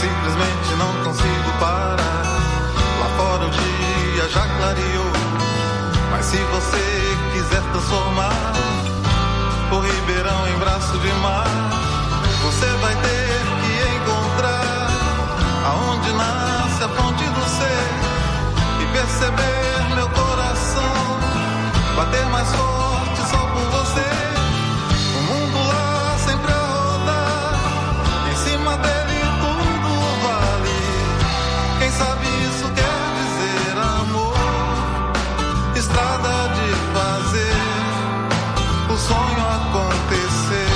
simplesmente não consigo parar. Lá fora o dia já clareou, mas se você quiser transformar o Ribeirão em braço de mar, você vai ter que encontrar aonde nasce a fonte do ser e perceber meu coração bater mais forte só por você. O mundo lá sempre a rodar, em cima dele tudo vale. Quem sabe isso quer dizer amor, estrada de fazer o sonho acontecer.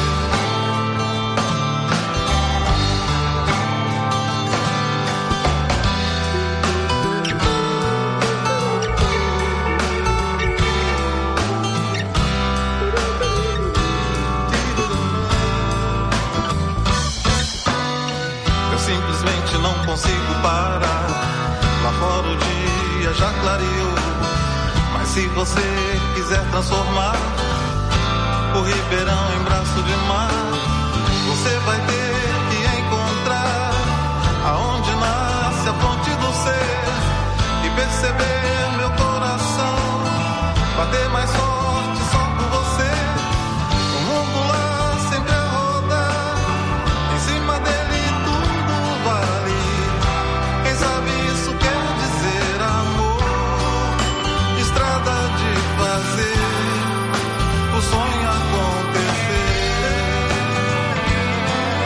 Eu simplesmente não consigo parar. Lá fora o dia já clareou, mas se você quiser transformar o Ribeirão em braço de mar, você vai ter que encontrar aonde nasce a fonte do ser e perceber meu coração bater mais forte só por você. O mundo lá sempre a rodar, em cima dele tudo vale. Quem sabe isso quer dizer amor, estrada de fazer o sonho acontecer.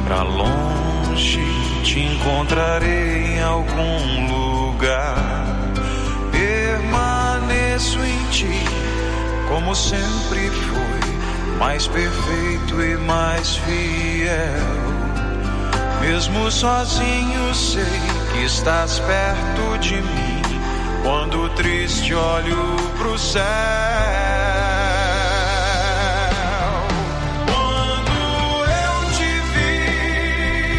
pra longe, te encontrarei em algum lugar. Permaneço em ti, como sempre foi, mais perfeito e mais fiel. Mesmo sozinho sei que estás perto de mim, quando triste olho pro céu. Quando eu te vi,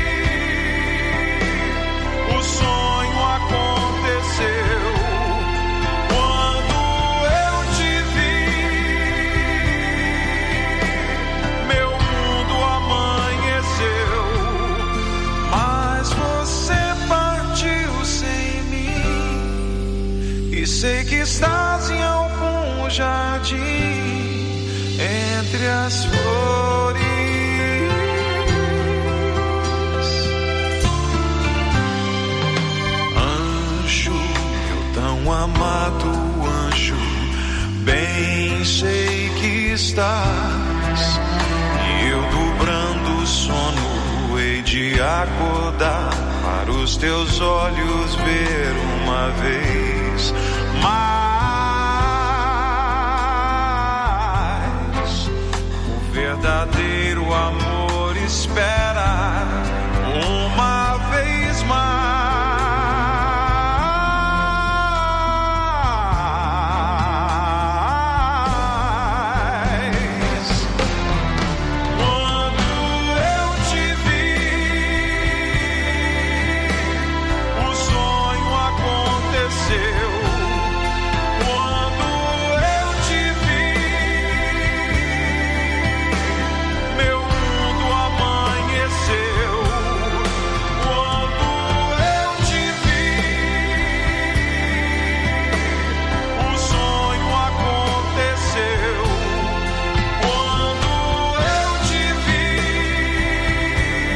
o sonho aconteceu. Quando eu te vi, meu mundo amanheceu. Mas você partiu sem mim, e sei que estás em algum jardim entre as flores. Anjo, meu tão amado anjo, bem sei que estás, e eu dobrando o sono hei de acordar para os teus olhos ver uma vez mais. O verdadeiro amor espera uma vez mais. Quando eu te vi, o sonho aconteceu. Quando eu te vi, meu mundo amanheceu. Quando eu te vi, o sonho aconteceu. Quando eu te vi,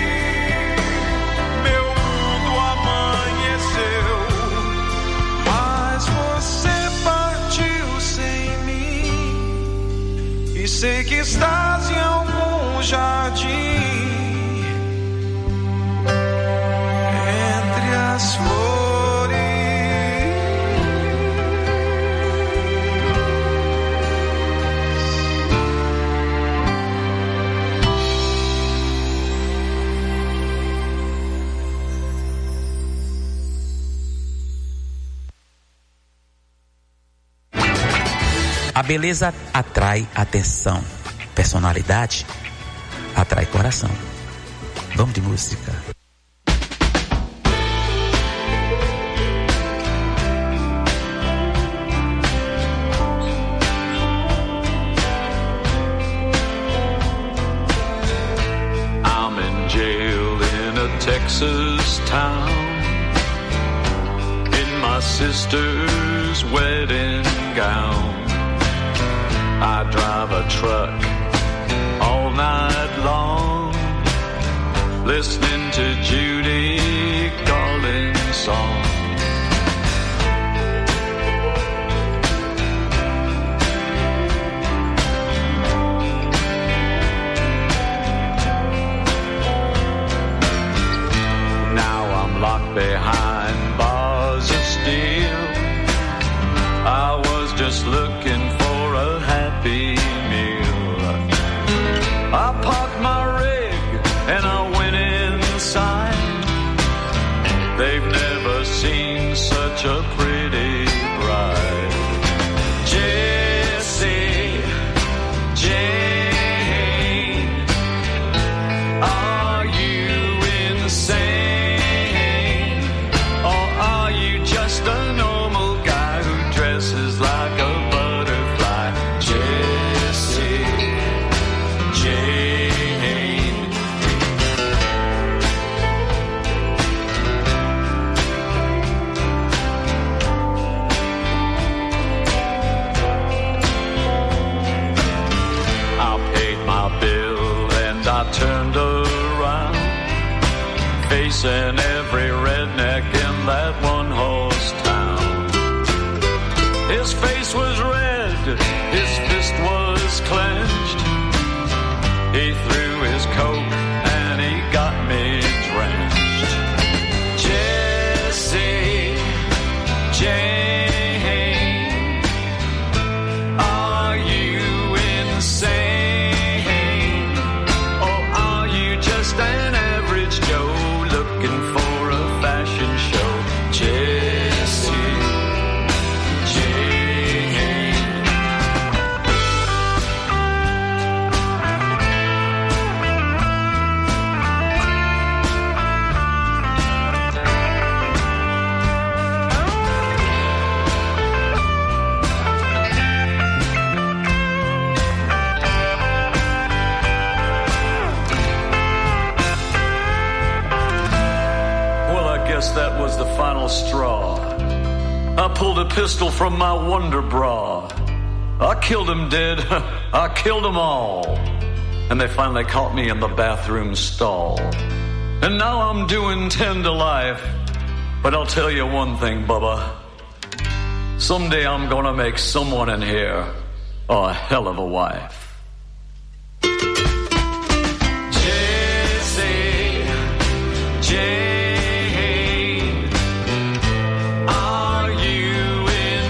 meu mundo amanheceu. Mas você partiu sem mim, e sei que estás em algum jardim entre as flores. A beleza atrai atenção, personalidade atrai coração. Vamos de música. I'm in jail in a Texas town, in my sister's wedding gown. I drive a truck all night long, listening to Judy Garland's song. Now I'm locked behind bars of steel. I was just looking for a happy meal. I parked my rig and I went inside. They've never seen such a pretty bride. Jessie, Jane, are you insane? Or are you just a normal guy who dresses like a butterfly? Jessie, Jane. I paid my bill and I turned around, facing every redneck in that one-horse town. His face was red, his fist was clenched. He threw his coat and he got guess that was the final straw. I pulled a pistol from my wonder bra. I killed them dead, I killed them all. And they finally caught me in the bathroom stall. And now I'm doing 10 to life. But I'll tell you one thing, Bubba. Someday I'm gonna make someone in here a hell of a wife. Jesse, Jane, are you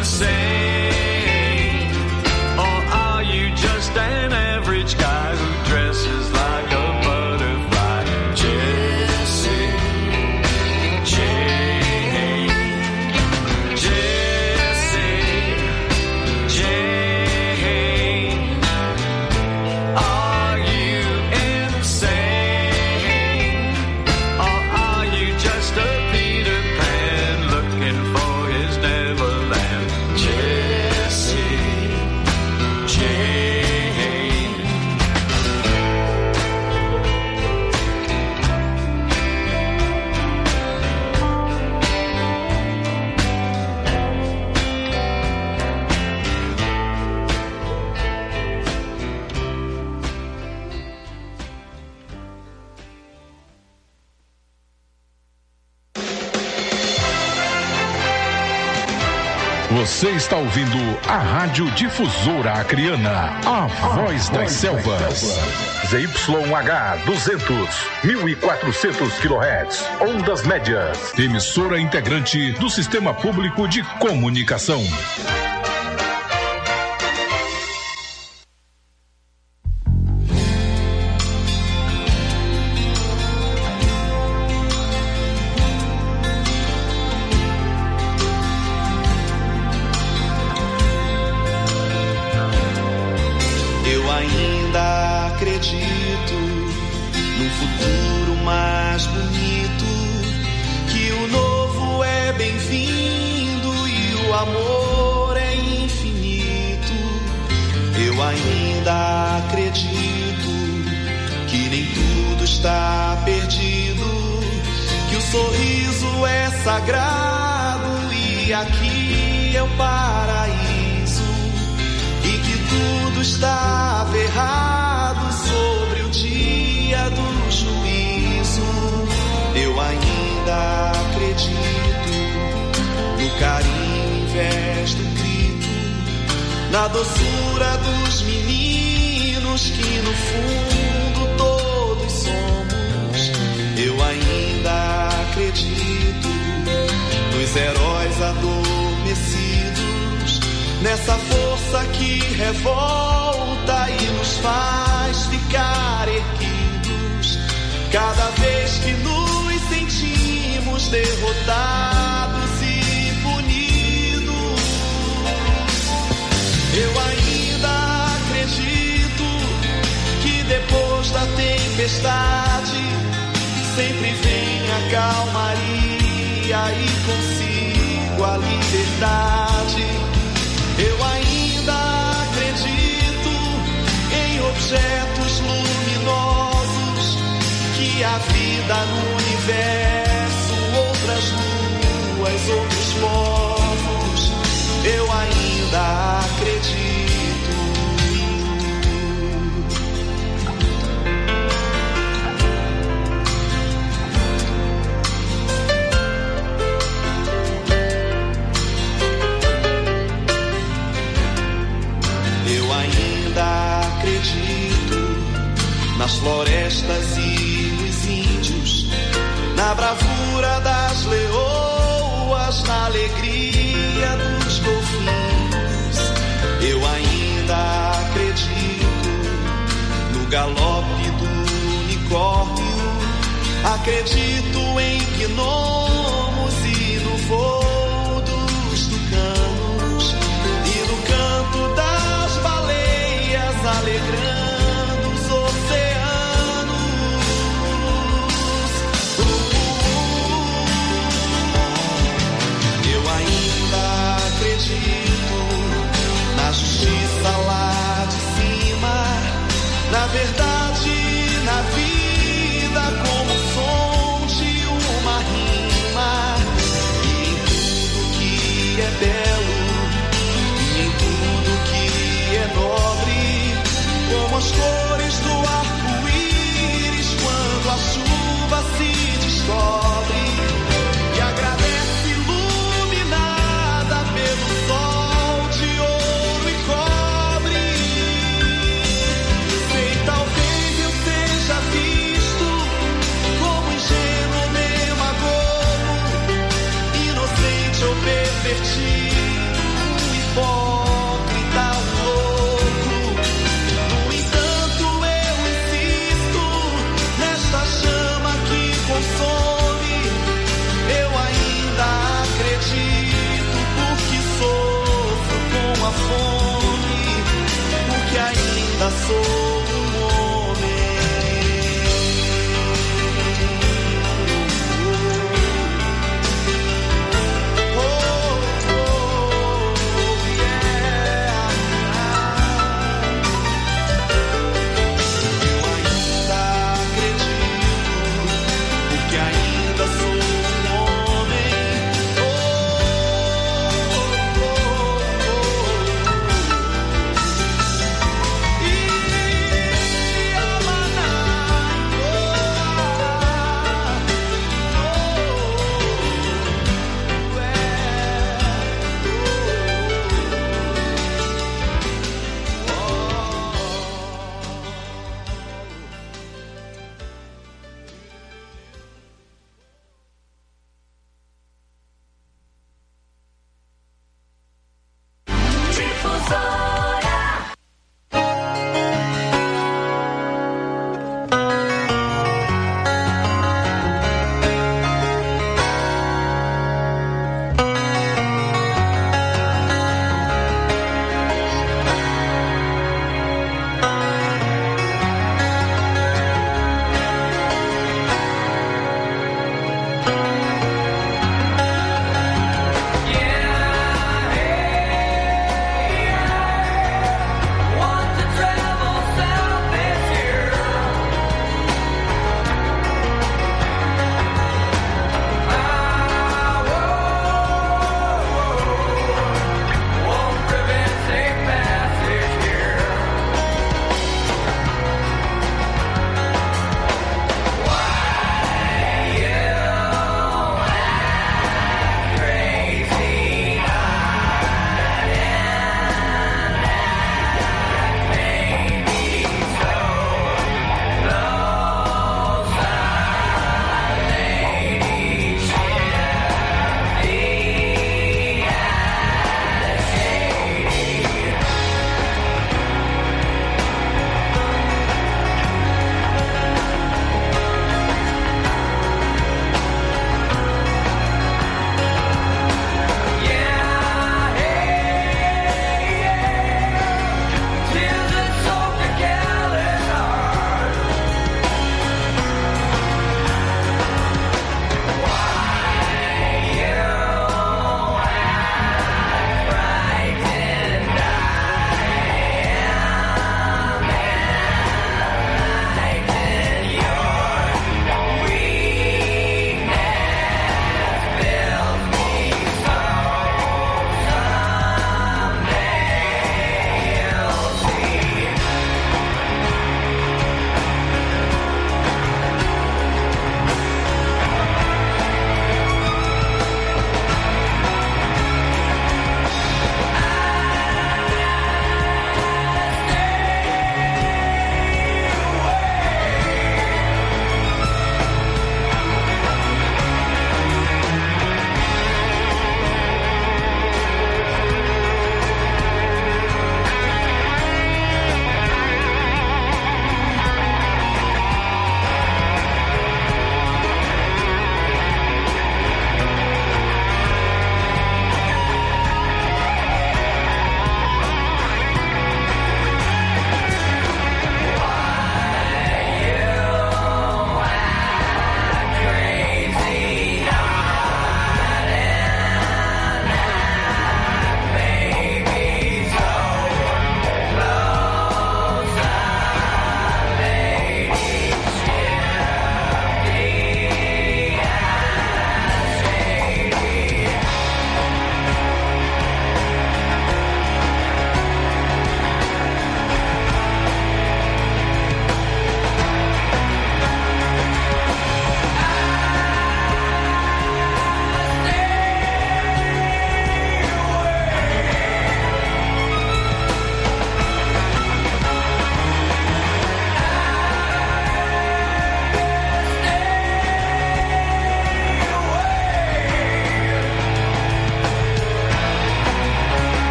insane? Or are you just an average guy who dresses like a butterfly? Jesse, Jane, Jesse, Jane, are you insane? Or are you just a Peter Pan looking for his Neverland? Jesse, Jane. Você está ouvindo a Rádio Difusora Acreana, a voz das selvas. ZYH 200, 1400 kHz, ondas médias. Emissora integrante do Sistema Público de Comunicação. Eu ainda acredito num futuro mais bonito, que o novo é bem-vindo e o amor é infinito. Eu ainda acredito que nem tudo está perdido, que o sorriso é sagrado e aqui é o paraíso, e que tudo estava errado sobre o dia do juízo. Eu ainda acredito no carinho em vez do grito, na doçura dos meninos que no fundo todos somos. Eu ainda acredito nos heróis adormecidos, nessa força que revolta e nos faz ficar erguidos cada vez que nos sentimos derrotados e punidos. Eu ainda acredito que depois da tempestade sempre vem a calmaria e consigo a liberdade. Eu ainda acredito em objetos luminosos, que a vida no universo, outras luas, outros povos. Eu ainda acredito. Nas florestas e nos índios, na bravura das leoas, na alegria dos golfinhos. Eu ainda acredito no galope do unicórnio, acredito em gnomos e no voo dos tucanos, e no canto das baleias alegrando na justiça lá de cima, na verdade, na vida, como o som de uma rima.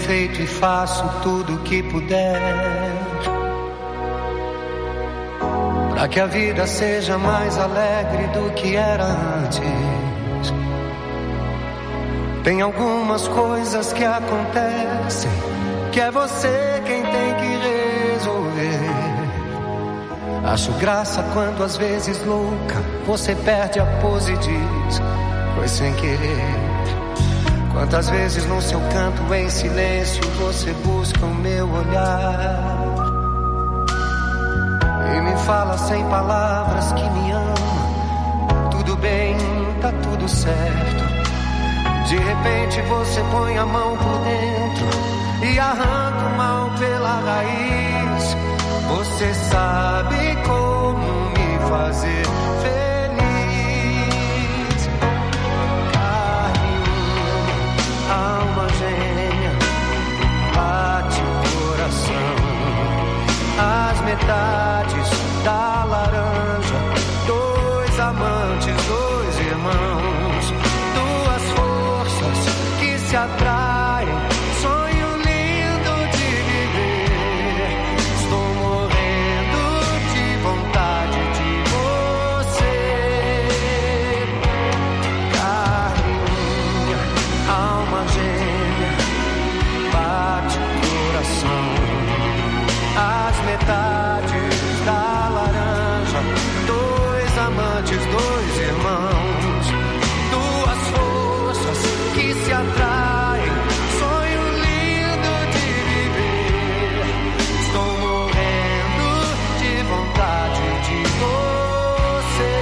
defeito e faço tudo o que puder para que a vida seja mais alegre do que era antes. Tem algumas coisas que acontecem que é você quem tem que resolver. Acho graça quando às vezes louca você perde a pose e diz foi sem querer. Quantas vezes no seu canto em silêncio você busca o meu olhar e me fala sem palavras que me ama. Tudo bem, tá tudo certo. De repente você põe a mão por dentro e arranca o mal pela raiz. Você sabe como me fazer feliz. Carne uma, alma gêmea, bate o coração. As metades da laranja, dois amantes, dois irmãos, duas forças que se atraem. Sonho lindo de viver. Estou morrendo de vontade de você. Carne minha, alma gêmea, bate o coração. As metades da laranja, dois amantes, dois irmãos, duas forças que se atraem. Sonho lindo de viver. Estou morrendo de vontade de você.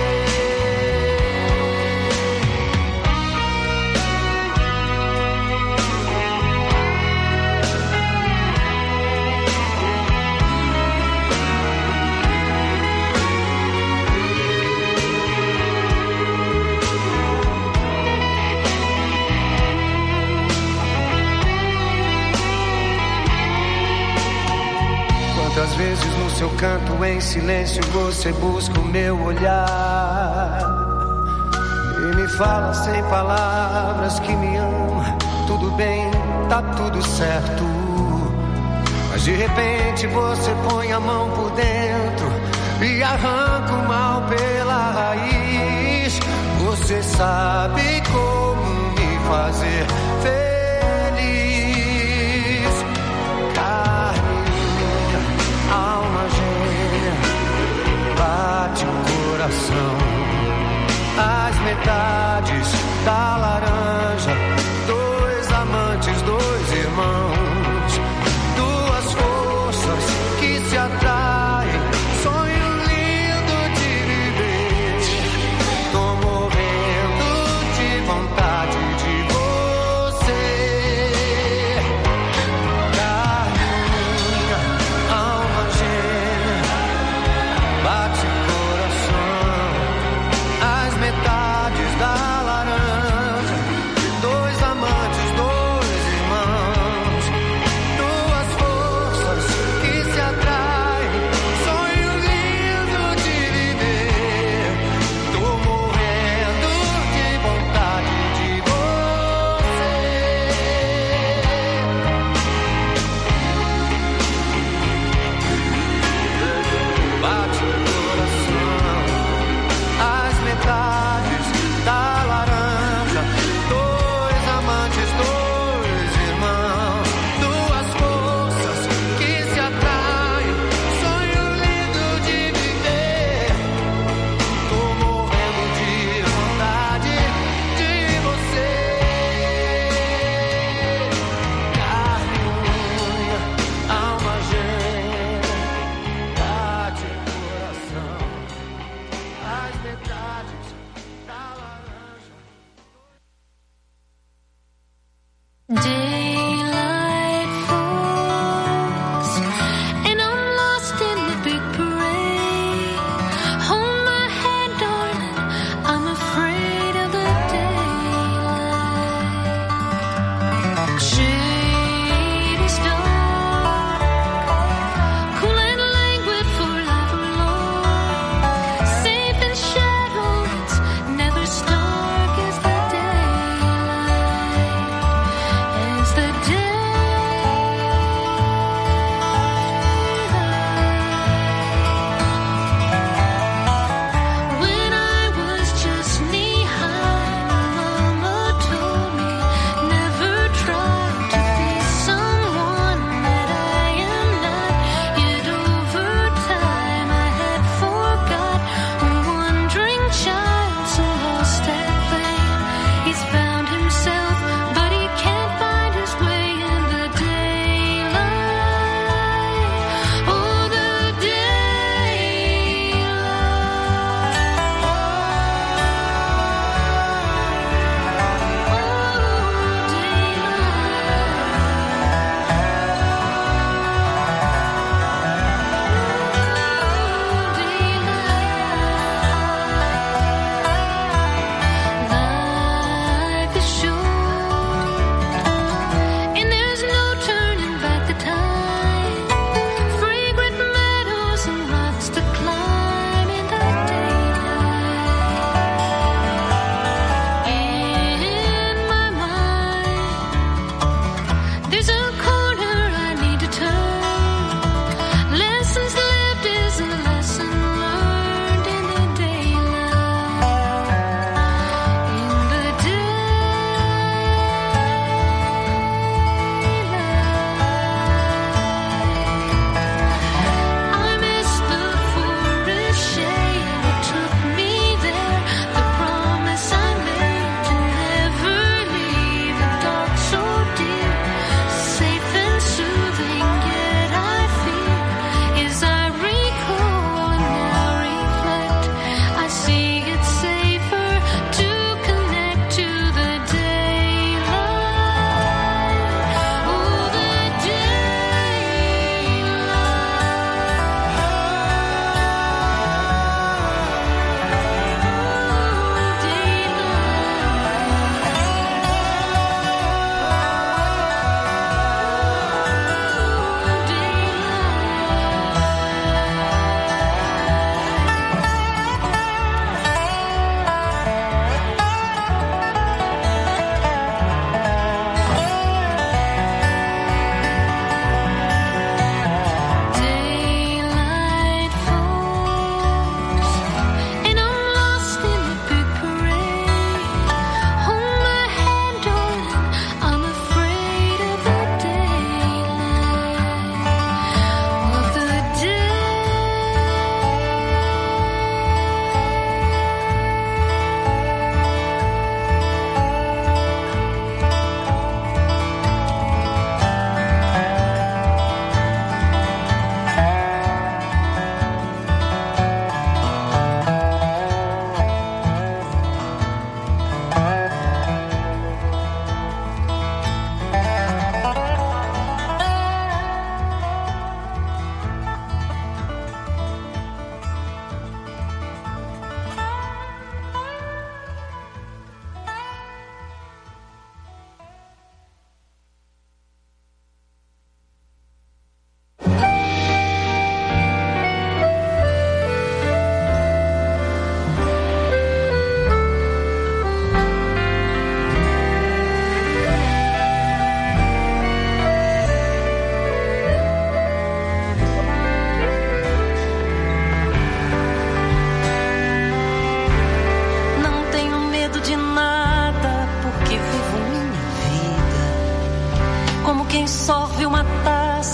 Quantas vezes no seu canto em silêncio você busca o meu olhar e me fala sem palavras que me ama. Tudo bem, tá tudo certo. Mas de repente você põe a mão por dentro e arranca o mal pela raiz. Você sabe como me fazer feliz. Alma gêmea, bate o coração. As metades da laranja, dois amantes, dois irmãos, duas forças que se atraem. Sonho lindo de viver. Tô morrendo de vontade de você.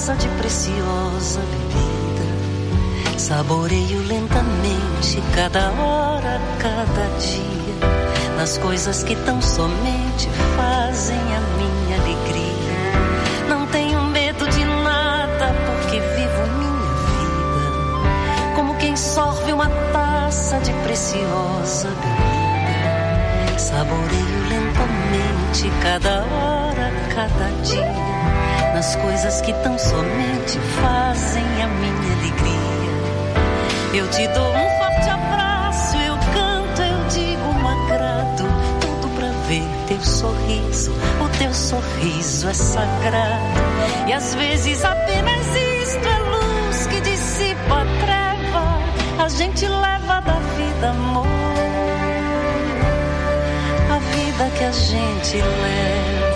taça de preciosa bebida. Saboreio lentamente cada hora, cada dia, nas coisas que tão somente fazem a minha alegria. Não tenho medo de nada porque vivo minha vida como quem sorve uma taça de preciosa bebida. Saboreio lentamente cada hora, cada dia, nas coisas que tão somente fazem a minha alegria. Eu te dou um forte abraço, eu canto, eu digo um agrado, tudo pra ver teu sorriso, o teu sorriso é sagrado. E às vezes apenas isto é luz que dissipa a treva, a gente leva da vida amor, a vida que a gente leva.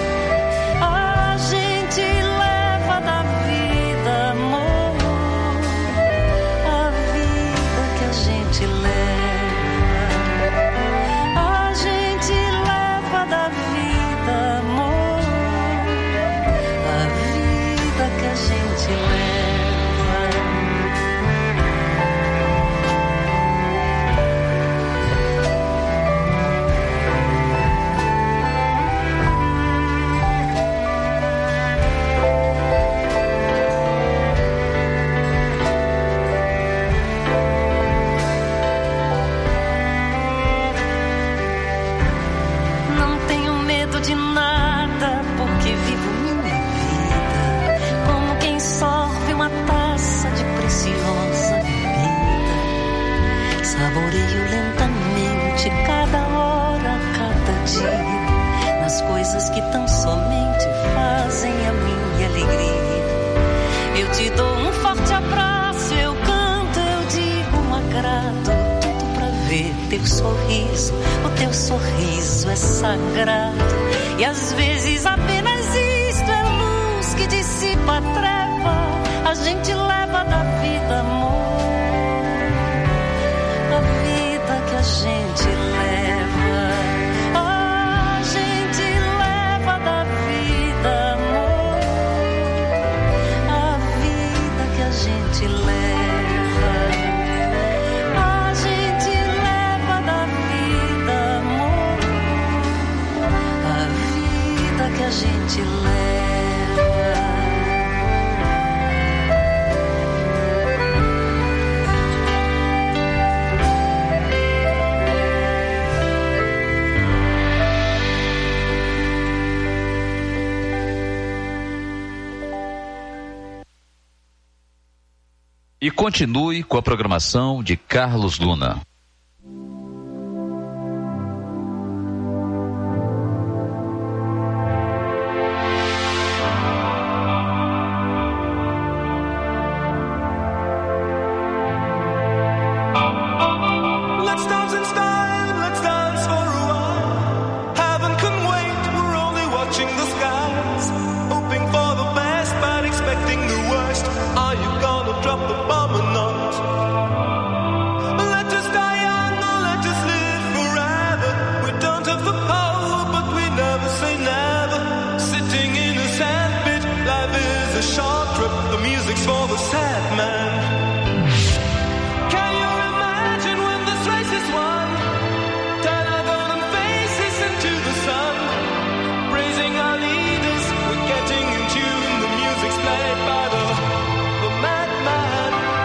Saboreio lentamente cada hora, cada dia, nas coisas que tão somente fazem a minha alegria. Eu te dou um forte abraço, eu canto, eu digo um agrado, tudo pra ver teu sorriso, o teu sorriso é sagrado. E às vezes apenas isto é luz que dissipa a treva, a gente leva da vida amor, que a gente leva, a gente leva da vida amor, a vida que a gente leva, a gente leva da vida amor, a vida que a gente leva. E continue com a programação de Carlos Luna. Getting in tune, the music's played by the madman.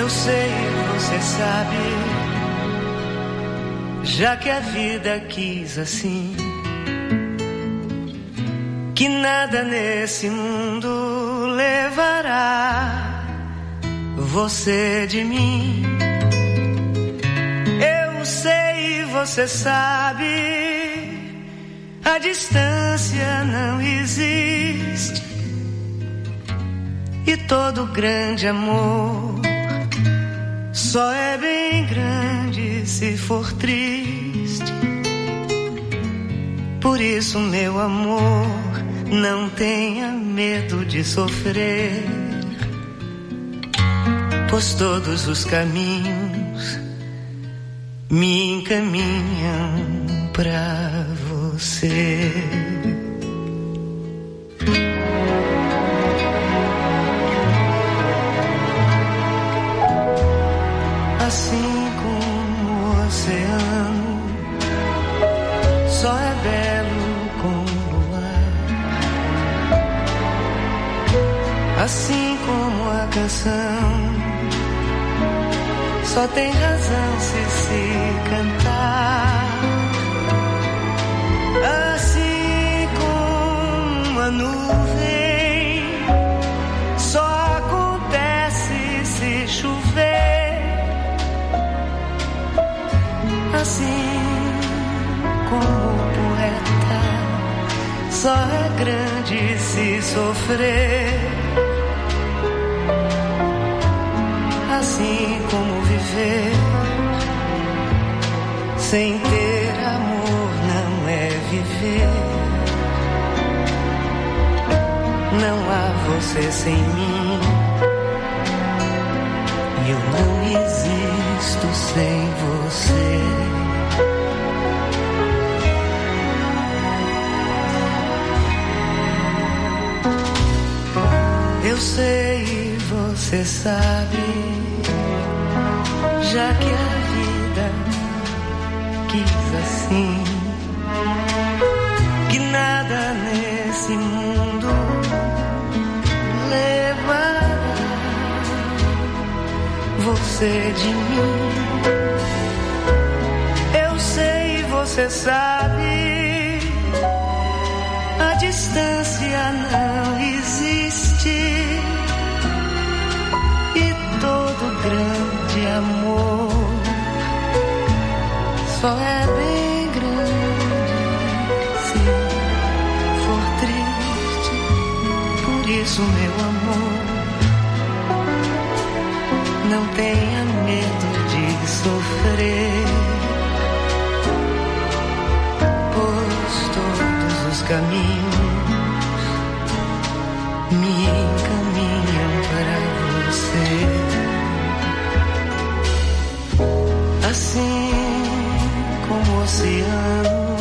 Eu sei, você sabe, já que a vida quis assim, que nada nesse mundo levará você de mim. Eu sei, você sabe, a distância não existe, e todo grande amor só é bem grande se for triste. Por isso, meu amor, não tenha medo de sofrer, pois todos os caminhos me encaminham pra você. Assim como o oceano só é belo com o luar, assim como a canção só tem razão se cantar, assim como a nuvem só acontece se chover, assim como o poeta só é grande se sofrer, assim como viver sem ter amor não é viver. Não há você sem mim, e eu não existo sem você. Eu sei, você sabe, já que a vida quis assim, que nada nesse mundo levará você de mim. Eu sei, você sabe, a distância não existe, e todo grande amor só é bem grande se for triste. Por isso, meu amor, não tenha medo de sofrer, pois todos os caminhos me encaminham para você. Assim como o oceano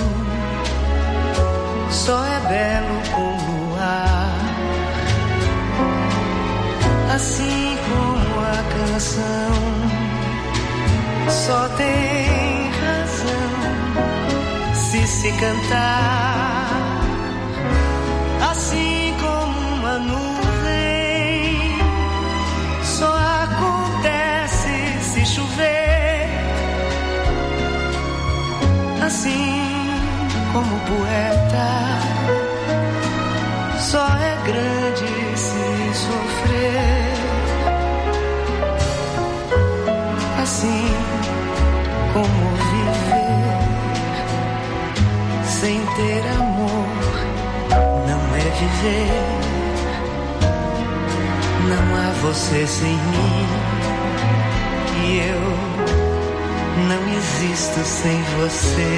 só é belo com luar, assim como a canção só tem razão se cantar, assim como uma nuvem só acontece se chover, assim como o poeta só é grande se sofrer, assim como viver sem ter amor não é viver. Não há você sem mim, e eu não existo sem você.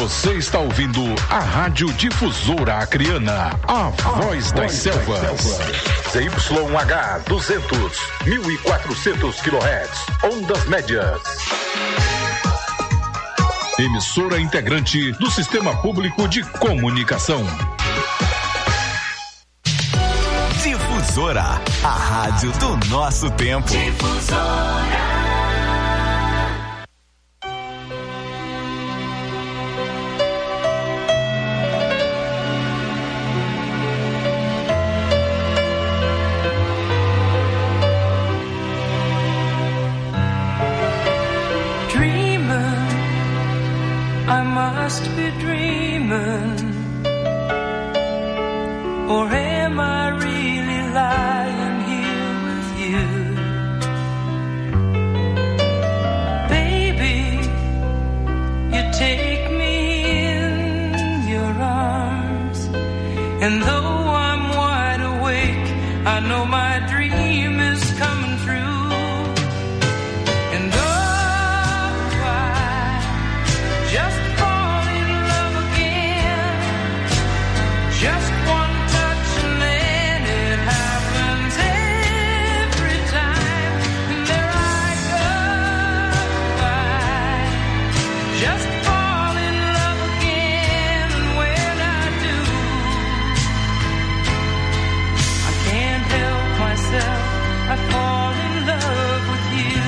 Você está ouvindo a Rádio Difusora Acreana, a voz das selvas. ZYH 200, 1400 kHz, ondas médias. Emissora integrante do Sistema Público de Comunicação. Difusora, a rádio do nosso tempo. Difusora. I must be dreaming, or am I really lying here with you? Baby, you take me in your arms, and though I'm wide awake, I know my dream is coming true. And just fall in love again. Just one touch and then it happens every time. And there I go. I just fall in love again. And when I do, I can't help myself. I fall in love with you.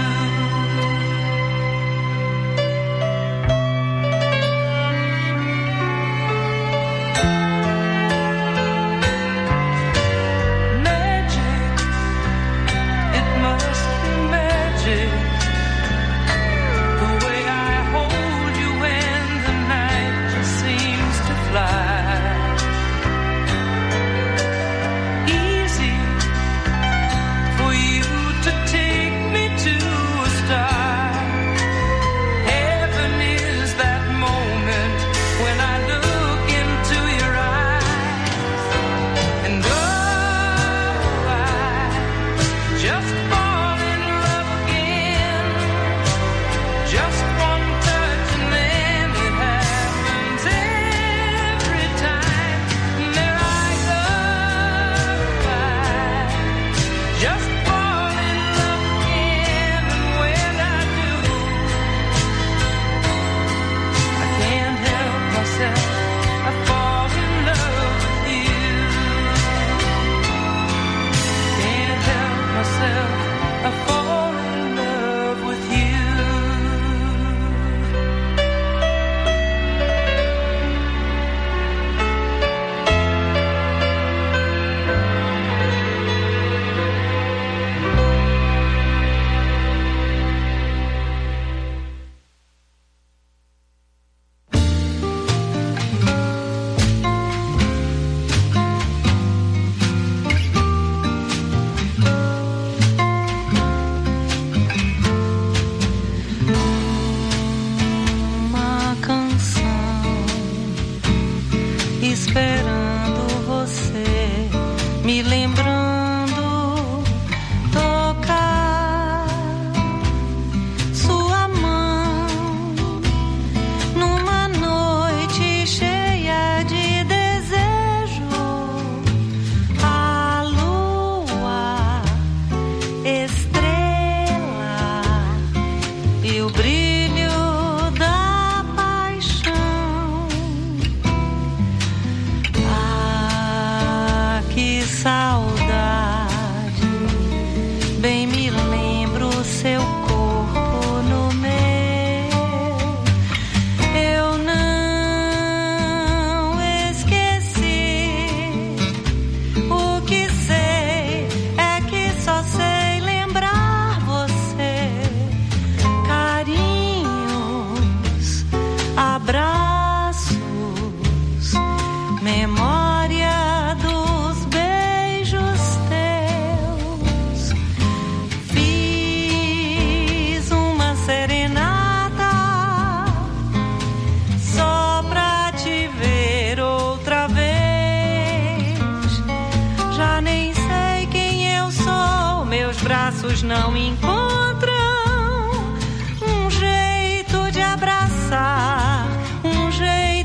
Não encontram um jeito de abraçar, um jeito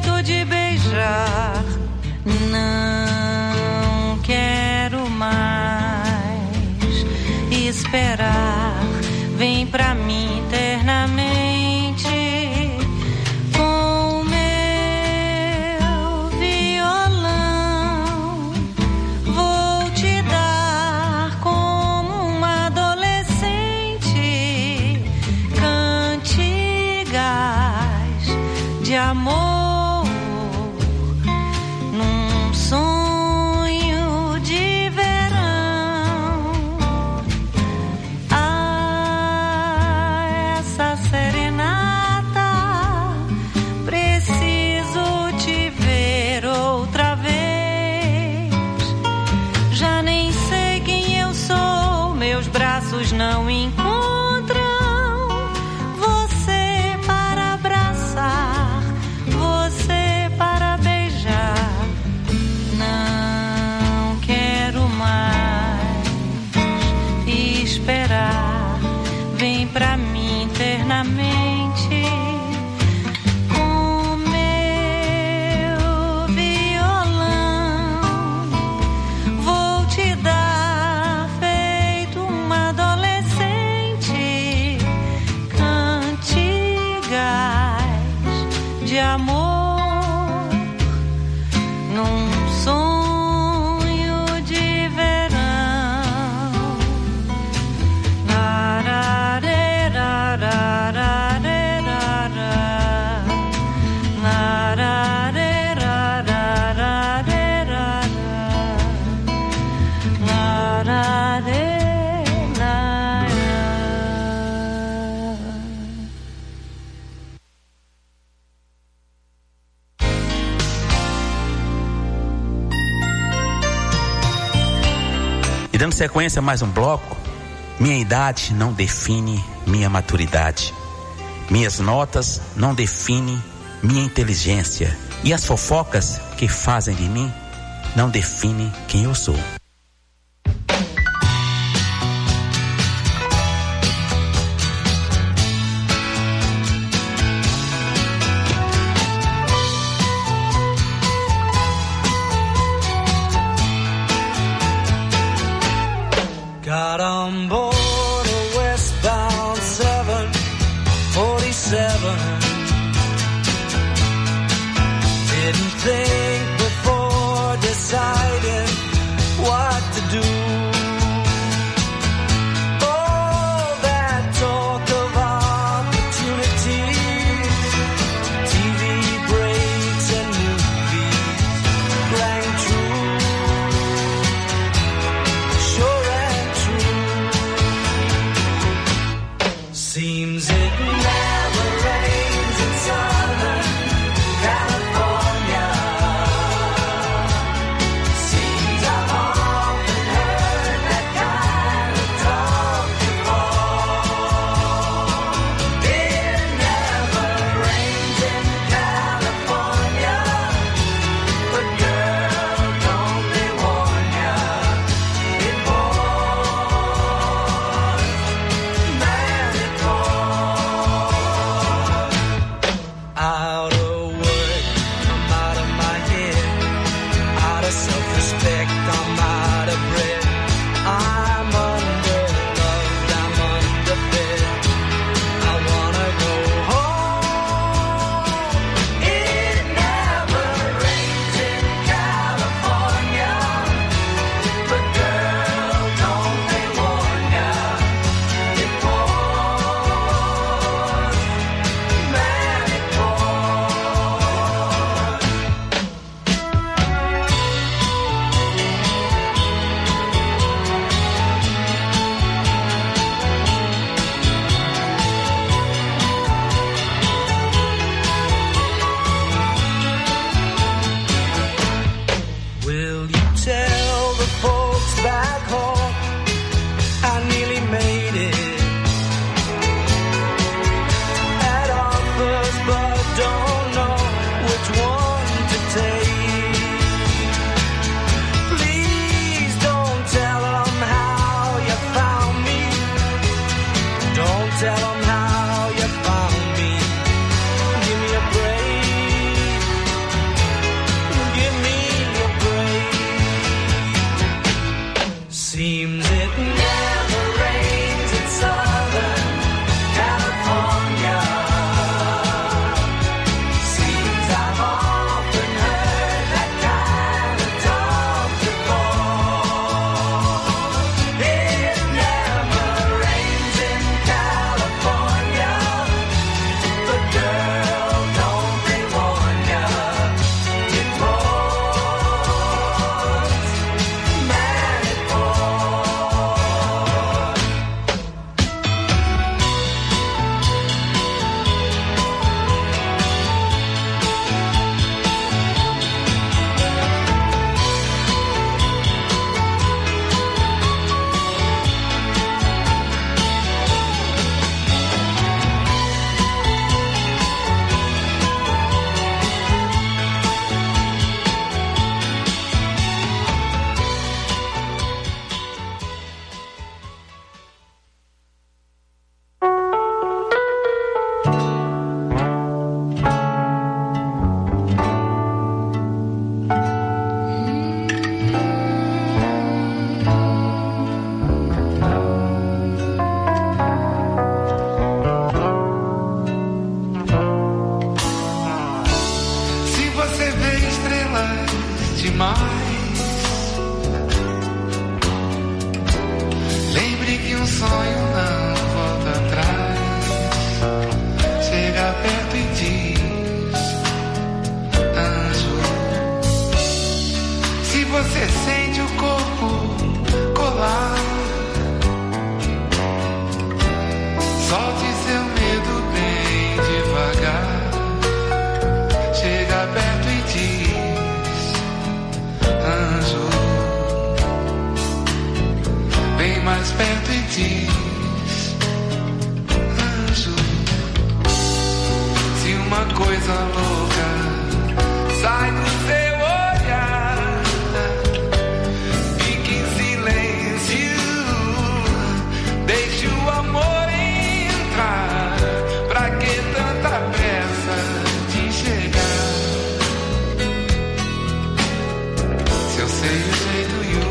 braços não encontram você para abraçar, você para beijar. Não quero mais esperar. Vem pra mim internamente. E dando sequência a mais um bloco, minha idade não define minha maturidade. Minhas notas não definem minha inteligência. E as fofocas que fazem de mim não definem quem eu sou. Got on board a westbound 747. Didn't think before deciding perto e diz: anjo, se uma coisa louca sai do seu olhar, fique em silêncio, deixe o amor entrar. Pra que tanta pressa de chegar? Se eu sei o jeito e o